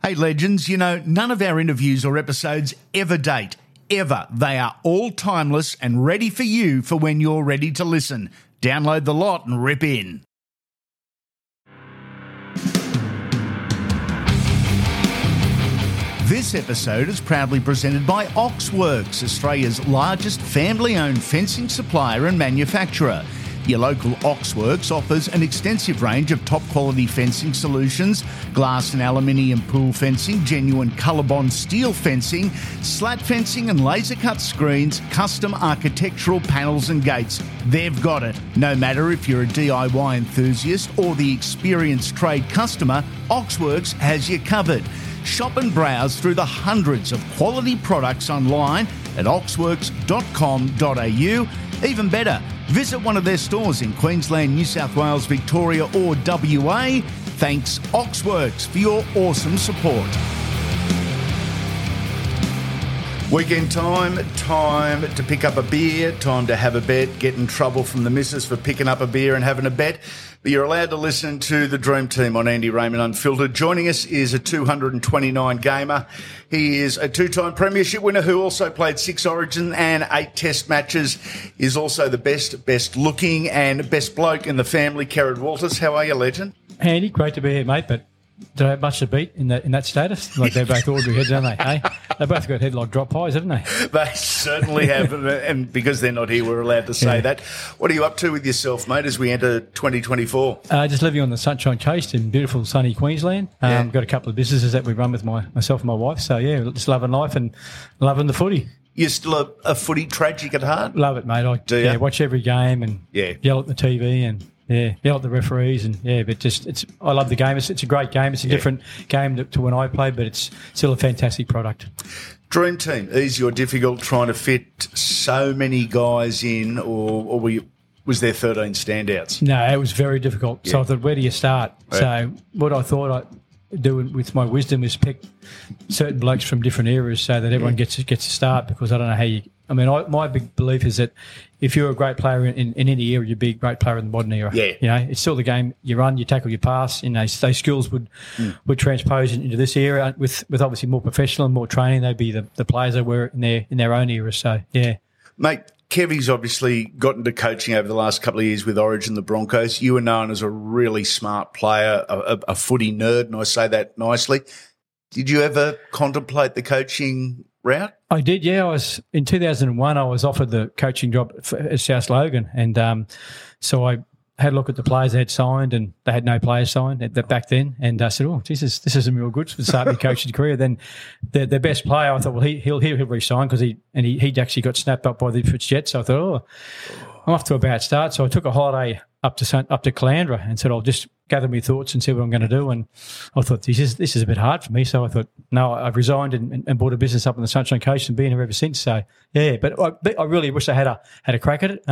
Hey, legends, you know, none of our interviews or episodes ever date. Ever. They are all timeless and ready for you for when you're ready to listen. Download the lot and rip in. This episode is proudly presented by Oxworks, Australia's largest family-owned fencing supplier and manufacturer. Your local Oxworks offers an extensive range of top-quality fencing solutions, glass and aluminium pool fencing, genuine ColourBond steel fencing, slat fencing and laser-cut screens, custom architectural panels and gates. They've got it. No matter if you're a DIY enthusiast or the experienced trade customer, Oxworks has you covered. Shop and browse through the hundreds of quality products online at oxworks.com.au. Even better, visit one of their stores in Queensland, New South Wales, Victoria or WA. Thanks Oxworks for your awesome support. Weekend time to pick up a beer, time to have a bet, get in trouble from the missus for picking up a beer and having a bet. But you're allowed to listen to the Dream Team on Andy Raymond Unfiltered. Joining us is a 229 gamer. He is a two-time premiership winner who also played 6 Origin and 8 Test matches. Is also the best looking and best bloke in the family, Kerrod Walters. How are you, legend? Andy, great to be here, mate, but do they have much to beat in that status? Like they're both ordinary heads, aren't they? Hey? They both got headlock drop pies, haven't they? They certainly have, and because they're not here, we're allowed to say that. What are you up to with yourself, mate, as we enter 2024? Just living on the Sunshine Coast in beautiful sunny Queensland. Got a couple of businesses that we run with myself and my wife. So, yeah, just loving life and loving the footy. You're still a footy tragic at heart? Love it, mate. I watch every game and yell at the TV and yell at the referees but I love the game. It's a great game. It's a different game to when I played, but it's still a fantastic product. Dream Team, easy or difficult trying to fit so many guys in, or was there 13 standouts? No, it was very difficult. Yeah. So I thought, where do you start? Right. So what I thought I'd do with my wisdom is pick certain blokes from different eras so that everyone gets a start, because I don't know how you... I mean, my big belief is that if you're a great player in any era, you'd be a great player in the modern era. Yeah. You know, it's still the game. You run, you tackle, you pass. You know, those skills would transpose into this era with obviously more professional and more training. They'd be the players they were in their own era. So, yeah. Mate, Kevy's obviously got into coaching over the last couple of years with Origin, the Broncos. You were known as a really smart player, a footy nerd, and I say that nicely. Did you ever contemplate the coaching route? I did, yeah. In 2001, I was offered the coaching job at South Logan, and so I had a look at the players they had signed, and they had no players signed back then. And I said, "Oh, this isn't real good for starting a coaching career." Then their best player, I thought, well, he'll re-sign because he actually got snapped up by the Ipswich Jets. So I thought, I'm off to a bad start. So I took a holiday up to Caloundra and said, I'll just gather my thoughts and see what I'm going to do. And I thought, this is a bit hard for me. So I thought, no, I've resigned and bought a business up on the Sunshine Coast and been here ever since. So, yeah, but I really wish I had a crack at it.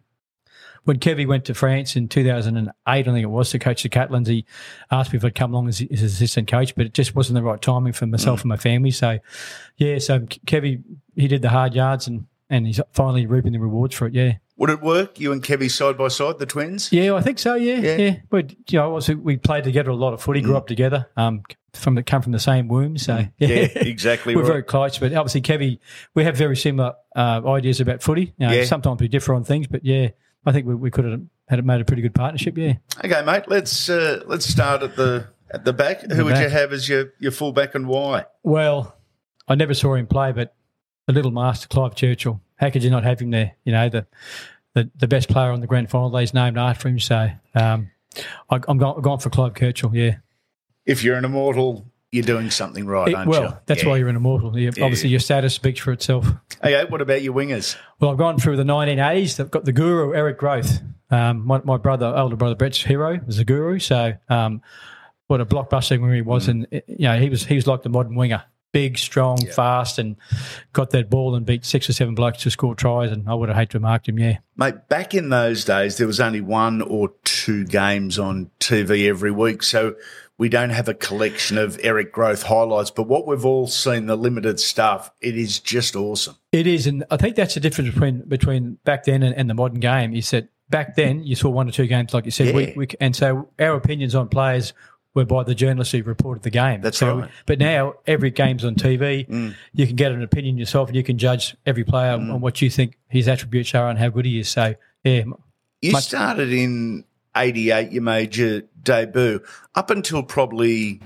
When Kevy went to France in 2008, I think it was, to coach the Catlins, he asked me if I'd come along as his assistant coach, but it just wasn't the right timing for myself and my family. So, yeah, Kevy, he did the hard yards and he's finally reaping the rewards for it, yeah. Would it work, you and Kevy side by side, the twins? Yeah, I think so, yeah. But, we played together a lot of footy, grew up together, come from the same womb. So, exactly. We're very close, but obviously Kevy, we have very similar ideas about footy. Sometimes we differ on things, but, yeah, I think we could have made a pretty good partnership, yeah. Okay, mate, let's start at the back. Who would you have as your fullback and why? Well, I never saw him play, but the little master, Clive Churchill, how could you not have him there? You know, the best player on the grand final day is named after him. So I'm going for Clive Churchill, yeah. If you're an immortal, you're doing something right, aren't you? Well, that's why you're an immortal. Obviously, your status speaks for itself. Okay, what about your wingers? Well, I've gone through the 1980s. They've got the guru, Eric Grothe. My older brother, Brett's hero, was a guru. So what a blockbuster winger he was. And, he was like the modern winger. Big, strong, fast, and got that ball and beat 6 or 7 blokes to score tries, and I would have hated to have marked him, yeah. Mate, back in those days, there was only 1 or 2 games on TV every week, so we don't have a collection of Eric Grothe highlights, but what we've all seen, the limited stuff, it is just awesome. It is, and I think that's the difference between back then and the modern game, is that back then you saw 1 or 2 games, like you said, and so our opinions on players were by the journalists who reported the game. That's right. But now every game's on TV. You can get an opinion yourself, and you can judge every player on what you think his attributes are and how good he is. So, yeah. You started in 88, you made your debut. Up until probably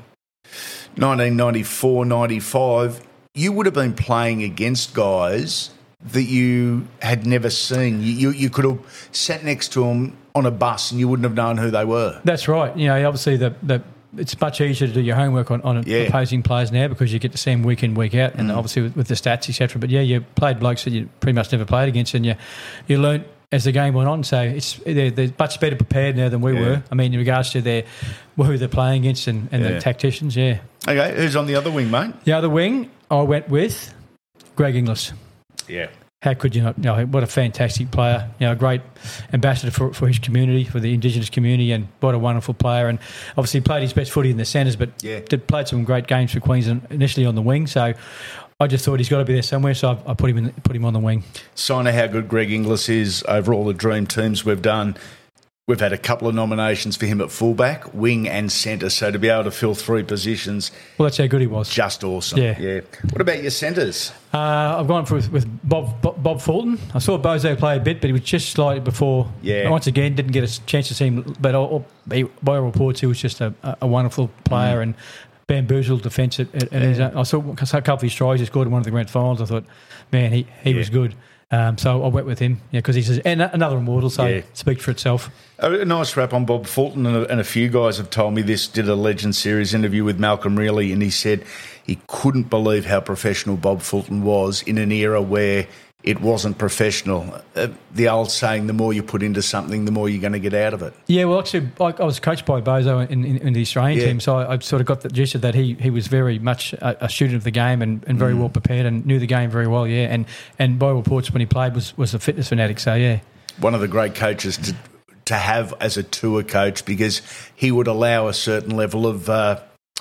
1994, 95, you would have been playing against guys that you had never seen. You could have sat next to them on a bus and you wouldn't have known who they were. That's right. Obviously it's much easier to do your homework on opposing players now because you get to see them week in, week out, and obviously with the stats, etc. But, you played blokes that you pretty much never played against, and you learnt as the game went on. So they're much better prepared now than we were. I mean, in regards to who they're playing against and the tacticians, Okay, who's on the other wing, mate? The other wing, I went with Greg Inglis. Yeah. How could you not? What a fantastic player. A great ambassador for his community, for the Indigenous community, and what a wonderful player. And obviously played his best footy in the centres, but played some great games for Queensland initially on the wing. So I just thought he's got to be there somewhere, so I put him on the wing. Sign of how good Greg Inglis is over all the dream teams we've done. We've had a couple of nominations for him at fullback, wing and centre, so to be able to fill 3 positions. Well, that's how good he was. Just awesome. Yeah. What about your centres? I've gone with Bob Fulton. I saw Bozo play a bit, but he was just slightly before. Yeah. Once again, didn't get a chance to see him, but by all reports, he was just a wonderful player and bamboozled defence. I saw a couple of his tries. He scored in one of the grand finals. I thought, man, he was good. So I went with him, because he's another immortal, so it speaks for itself. A nice wrap on Bob Fulton, and a few guys have told me this. Did a Legend Series interview with Malcolm Reilly, and he said he couldn't believe how professional Bob Fulton was in an era where it wasn't professional. The old saying, the more you put into something, the more you're going to get out of it. Yeah, well, actually, I was coached by Bozo in the Australian team, so I sort of got the gist of that. He was very much a student of the game and very well prepared and knew the game very well, And by reports, when he played, was a fitness fanatic, so, yeah. One of the great coaches to have as a tour coach, because he would allow a certain level of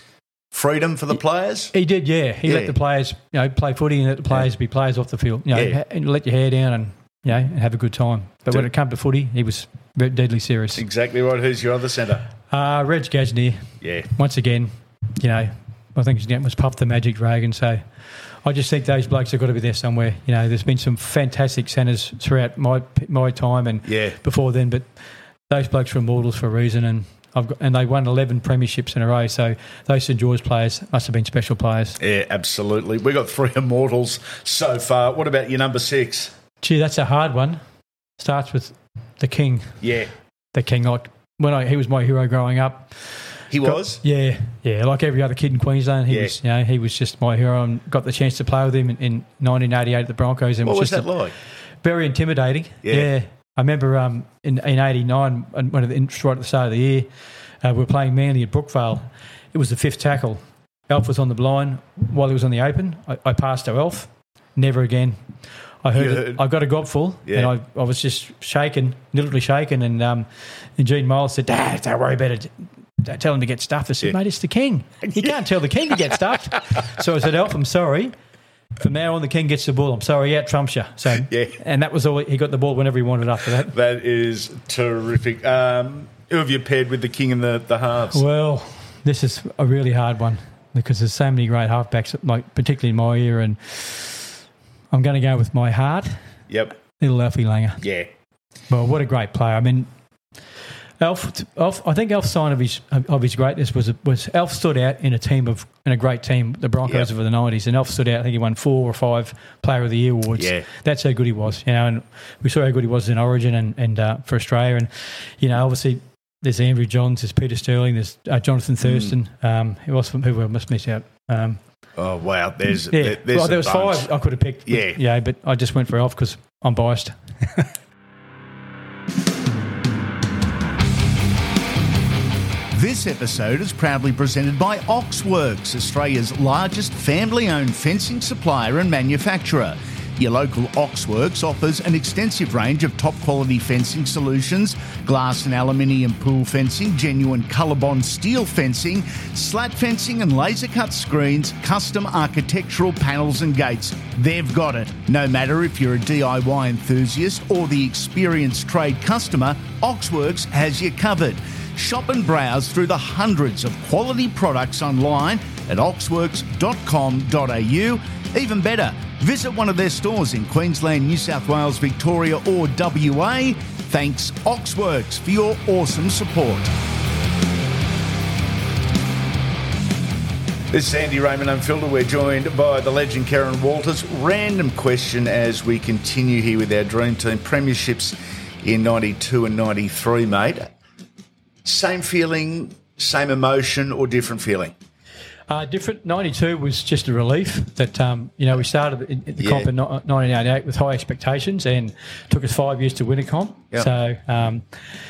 freedom for the players. He did, He let the players, play footy and let the players be players off the field. And let your hair down and and have a good time. But when it came to footy, he was deadly serious. Exactly right. Who's your other centre? Reg Gasnier. Yeah. Once again, I think his name was Puff the Magic Dragon. So I just think those blokes have got to be there somewhere. There's been some fantastic centres throughout my time and before then, but those blokes were immortals for a reason, and they won 11 premierships in a row, so those St George players must have been special players. Yeah, absolutely. We've got 3 immortals so far. What about your number 6? Gee, that's a hard one. Starts with the King. Yeah. The King. He was my hero growing up. He was? Yeah. Like every other kid in Queensland, he was just my hero, and got the chance to play with him in 1988 at the Broncos. And what was that like? Very intimidating. Yeah. I remember in 89, right at the start of the year, we were playing Manly at Brookvale. It was the 5th tackle. Elf was on the blind while he was on the open. I passed to Elf. Never again. I heard I got a gobful, and I was just shaken, literally shaken. And Gene Miles said, "Dad, don't worry about it. Don't tell him to get stuffed." I said, "Mate, it's the King. You can't tell the King to get stuffed." So I said, "Elf, I'm sorry. From now on, the King gets the ball. I'm sorry, out trumps you." So, and that was all. He got the ball whenever he wanted after that. That is terrific. Who have you paired with the King and the halves? Well, this is a really hard one because there's so many great halfbacks, particularly in my era, and I'm going to go with my heart. Yep. Little Alfie Langer. Yeah. Well, what a great player. I mean, Elf. I think Elf's sign of his greatness was Elf stood out in a great team, the Broncos of the 90s, and Elf stood out. I think he won 4 or 5 Player of the Year awards. Yeah. That's how good he was, and we saw how good he was in Origin and for Australia, and obviously there's Andrew Johns, there's Peter Sterling, there's Jonathan Thurston. Who else I must miss out? Oh wow, there's there was 5 I could have picked. But I just went for Elf because I'm biased. This episode is proudly presented by Oxworks, Australia's largest family-owned fencing supplier and manufacturer. Your local Oxworks offers an extensive range of top-quality fencing solutions, glass and aluminium pool fencing, genuine ColourBond steel fencing, slat fencing and laser-cut screens, custom architectural panels and gates. They've got it. No matter if you're a DIY enthusiast or the experienced trade customer, Oxworks has you covered. Shop and browse through the hundreds of quality products online at oxworks.com.au. Even better, visit one of their stores in Queensland, New South Wales, Victoria or WA. Thanks Oxworks for your awesome support. This is Andy Raymond Unfiltered. We're joined by the legend Karen Walters. Random question as we continue here with our dream team. Premierships in 92 and 93, mate. Same feeling, same emotion or different feeling? Different. 92 was just a relief that, we started in the comp in 1988 with high expectations and took us 5 years to win a comp. Yep. So, and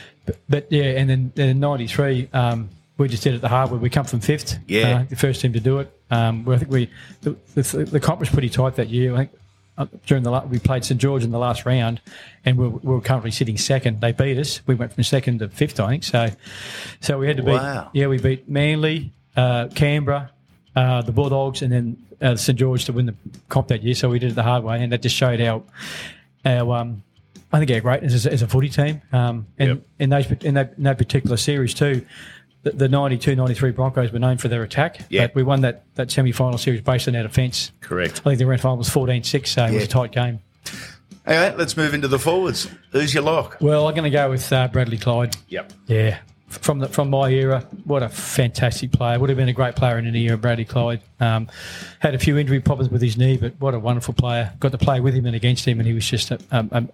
then in 93, we just did it the hard way. We come from fifth. Yeah. The first team to do it. I think the comp was pretty tight that year. I think we played St George in the last round, and we were currently sitting second. They beat us. We went from second to fifth, I think. So we had to beat. Wow. Yeah, we beat Manly, Canberra, the Bulldogs, and then St George to win the comp that year. So we did it the hard way, and that just showed our I think our greatness as a footy team. In that particular series too. The 92-93 Broncos were known for their attack, but we won that semi-final series based on our defence. Correct. I think the grand final was 14-6, so it was a tight game. Okay, let's move into the forwards. Who's your lock? Well, I'm going to go with Bradley Clyde. Yep. Yeah. From my era, what a fantastic player. Would have been a great player in any era, Bradley Clyde. Had a few injury problems with his knee, but what a wonderful player. Got to play with him and against him, and he was just a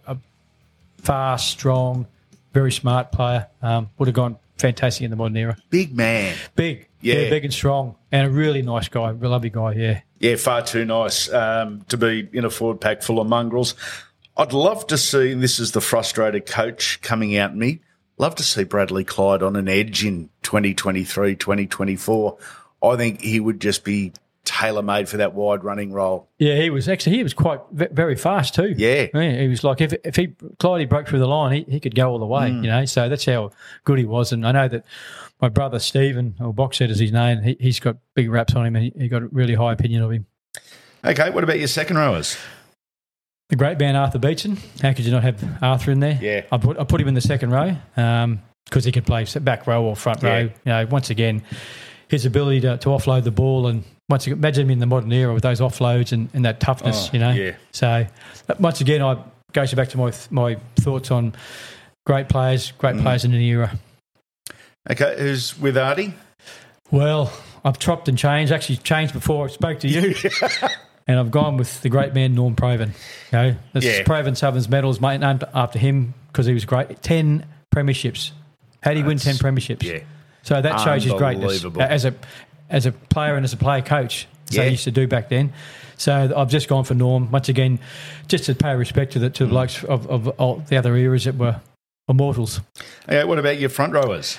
fast, strong, very smart player. Would have gone fantastic in the modern era. Big man. Big. Yeah, big and strong. And a really nice guy, a lovely guy, yeah. Yeah, far too nice to be in a forward pack full of mongrels. I'd love to see, and this is the frustrated coach coming out in me, love to see Bradley Clyde on an edge in 2023, 2024. I think he would just be tailor-made for that wide running role. Yeah, he was quite very fast too. Yeah. He was like, if Clyde broke through the line, he could go all the way, so that's how good he was. And I know that my brother Stephen, or Boxhead is his name, he's got big raps on him and he got a really high opinion of him. Okay, what about your second rowers? The great man Arthur Beetson. How could you not have Arthur in there? Yeah. I put him in the second row because he could play back row or front row. Once again, his ability to offload the ball, and once again, imagine him in the modern era with those offloads and that toughness, Yeah. So once again, I goes back to my thoughts on great players in an era. Okay, who's with Artie? Well, I've chopped and changed. Actually, changed before I spoke to you. And I've gone with the great man, Norm Provan. Provan Southern's medal is named after him because he was great. 10 premierships. How did he win 10 premierships? Yeah. So that shows his greatness as a player and as a player coach. So he used to do back then. So I've just gone for Norm once again, just to pay respect to the blokes of all the other eras that were immortals. Okay, what about your front rowers?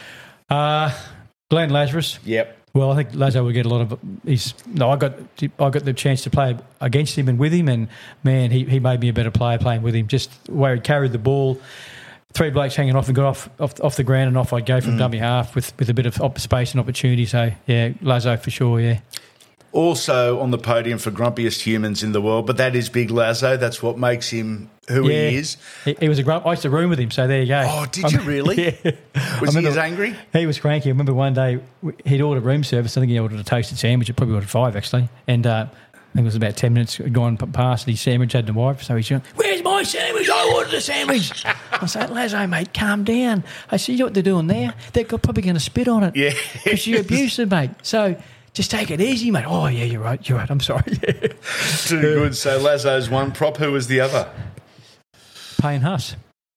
Glenn Lazarus. Yep. Well, I think Lazo will get a lot of. I got the chance to play against him and with him, and man, he made me a better player playing with him. Just where he carried the ball. 3 blokes hanging off and got off the ground and off I'd go from dummy half with a bit of space and opportunity. So, yeah, Lazo for sure, yeah. Also on the podium for grumpiest humans in the world, but that is Big Lazo. That's what makes him who he is. He was a grump. I used to room with him, so there you go. Oh, did you really? Yeah. Was he as angry? He was cranky. I remember one day he'd ordered room service. I think he ordered a toasted sandwich. He probably ordered 5, actually. And I think it was about 10 minutes gone past, and his sandwich hadn't arrived. So he's going, "Where's my sandwich? I ordered a sandwich." I said, "Lazo, mate, calm down." I said, "You know what they're doing there? They're probably going to spit on it." Yeah. Because you're abusive, mate. So just take it easy, mate. Oh, yeah, you're right. I'm sorry. Too good. So Lazo's one prop. Who was the other? Payne Huss.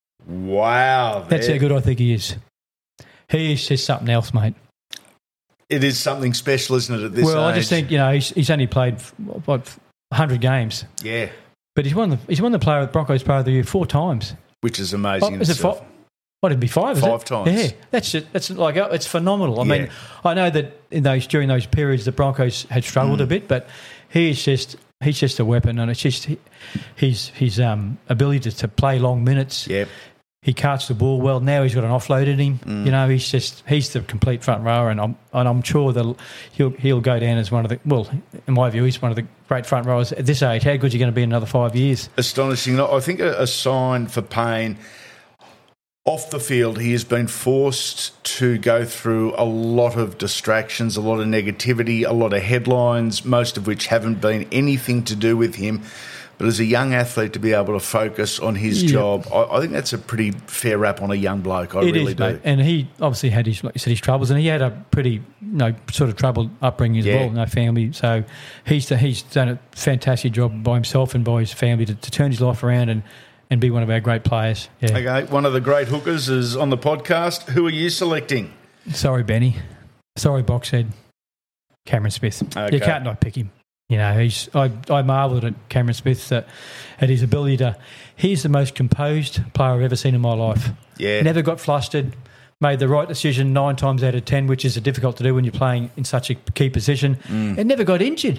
Wow. That's how good I think he is. He is just something else, mate. It is something special, isn't it, at this age? Well, I just think, he's only played, 100 games. Yeah. But he's won the Broncos Player of the Year 4 times. Which is amazing. Is it 5? What, it'd be 5, is it? 5 times. Yeah. That's like, it's phenomenal. I mean, I know that during those periods the Broncos had struggled a bit, but he's just a weapon, and it's just his ability to play long minutes. Yep. He carts the ball well. Now he's got an offload in him. He's the complete front rower, and I'm sure that he'll go down as one of the. Well, in my view, he's one of the great front rowers at this age. How good is he going to be in another 5 years? Astonishing. I think a sign for Payne. Off the field, he has been forced to go through a lot of distractions, a lot of negativity, a lot of headlines, most of which haven't been anything to do with him. But as a young athlete, to be able to focus on his job, I think that's a pretty fair rap on a young bloke. I really do. Mate. And he obviously had his, like you said, his troubles, and he had a pretty, sort of troubled upbringing as well, no family. So he's done a fantastic job by himself and by his family to turn his life around and be one of our great players. Yeah. Okay, one of the great hookers is on the podcast. Who are you selecting? Sorry, Benny. Sorry, Boxhead. Cameron Smith. Okay. You can't not pick him. I marvelled at Cameron Smith at his ability to. He's the most composed player I've ever seen in my life. Yeah. Never got flustered. Made the right decision 9 times out of 10, which is difficult to do when you're playing in such a key position. And never got injured.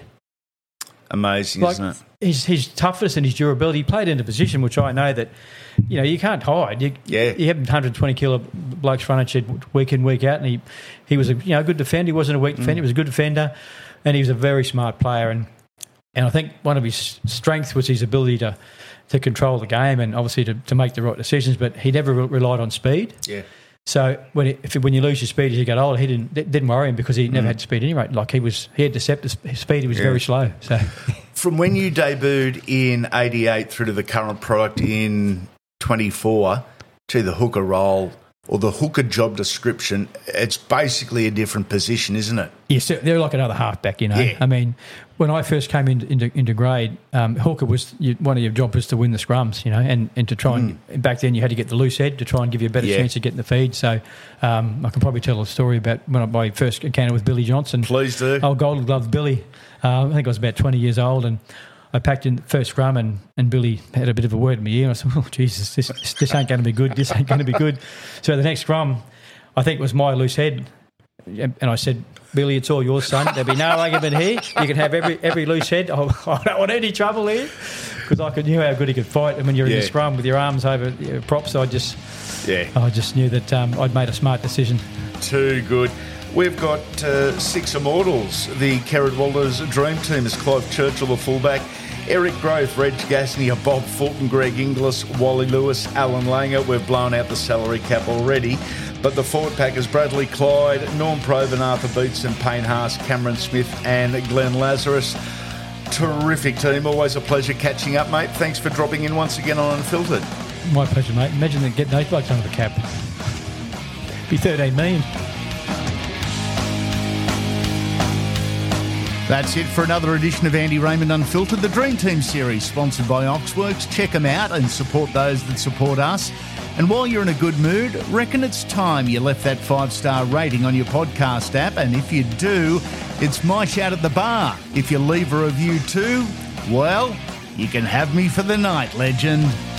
Amazing, isn't it? His toughness and his durability. He played in a position which I know that, you can't hide. You have 120 kilo blokes front at you week in, week out, and he was a good defender. He wasn't a weak defender. He was a good defender, and he was a very smart player. And I think one of his strengths was his ability to control the game and obviously to make the right decisions. But he never relied on speed. Yeah. So when you lose your speed as you get older, he didn't worry him because he never had speed anyway. Like he had deceptive speed. He was very slow. So from when you debuted in '88 through to the current product in 24 to the hooker role or the hooker job description, it's basically a different position, isn't it? Yes, they're like another halfback. Yeah. I mean, when I first came into grade, hooker was one of your jobs was to win the scrums, and to try and back then you had to get the loose head to try and give you a better chance of getting the feed. So I can probably tell a story about my first encounter with Billy Johnson. Please do. Old Golden Glove Billy. I think I was about 20 years old, and I packed in the first scrum, and Billy had a bit of a word in my ear, and I said, "Oh Jesus, this ain't going to be good. This ain't going to be good." So the next scrum, I think it was my loose head. And I said, "Billy, it's all yours, son. There'll be no argument here. You can have every loose head. I don't want any trouble here," because I knew how good he could fight. And when you're in the scrum with your arms over props, I just knew that I'd made a smart decision. Too good. We've got 6 immortals. The Kerrod Walters dream team is Clive Churchill, the fullback, Eric Grove, Reg Gasnier, Bob Fulton, Greg Inglis, Wally Lewis, Alan Langer. We've blown out the salary cap already. But the forward pack is Bradley Clyde, Norm Provan, Arthur Beetson, Payne Haas, Cameron Smith and Glenn Lazarus. Terrific team. Always a pleasure catching up, mate. Thanks for dropping in once again on Unfiltered. My pleasure, mate. Imagine getting those blokes under the cap. Be 13 million. That's it for another edition of Andy Raymond Unfiltered, the Dream Team series, sponsored by Oxworks. Check them out and support those that support us. And while you're in a good mood, reckon it's time you left that 5-star rating on your podcast app. And if you do, it's my shout at the bar. If you leave a review too, well, you can have me for the night, legend.